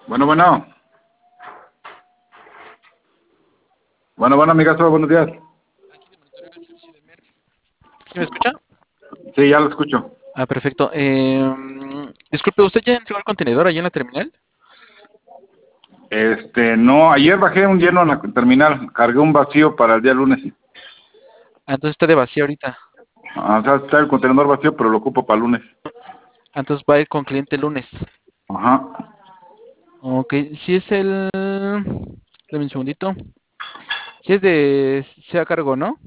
Bueno, bueno. Bueno, amigazo, buenos días. Aquí de monitoreo del servicio de Mer. ¿Sí me escucha? Sí, ya lo escucho. Ah, perfecto. Disculpe, ¿usted ya entregó el contenedor allá en la terminal? No, ayer bajé un lleno en la terminal, cargué un vacío para el día lunes. Ah, entonces está de vacío ahorita. O sea, está el contenedor vacío, pero lo ocupo para el lunes. Ah, entonces va a ir con cliente el lunes. Ajá. Ok, si es el... Dame un segundito. Si es de... Sea cargo, ¿no?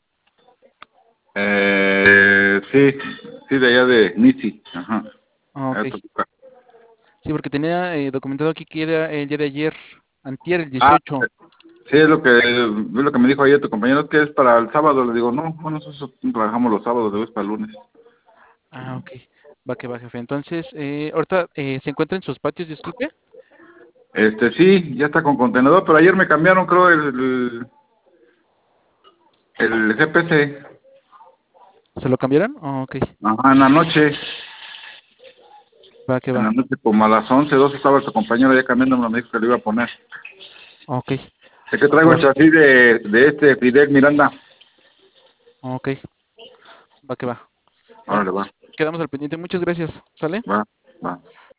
Sí, sí, de allá de Nisi. Ajá. Ah, ok. Allá Toluca. Sí, porque tenía documentado aquí que era el día de ayer, antier, el Ah, 18. sí, es lo que me dijo ayer tu compañero, es que es para el sábado. Le digo, no, bueno, nosotros trabajamos los sábados, es para el lunes. Ah, ok. Va que va, jefe. Entonces, ahorita se encuentra en sus patios, disculpe. Sí, ya está con contenedor, pero ayer me cambiaron, creo, el GPS. ¿Se lo cambiaron? Ah, ok. Ajá, en la noche. Va que En va. la noche, como a las 11 12 estaba tu compañero ya cambiándome, me dijo que lo iba a poner. Ok. Es que Va que traigo va. el chasis de Fidel Miranda. Ok. Va que va. Órale, Entonces, quedamos al pendiente. Muchas gracias. ¿Sale? va, va.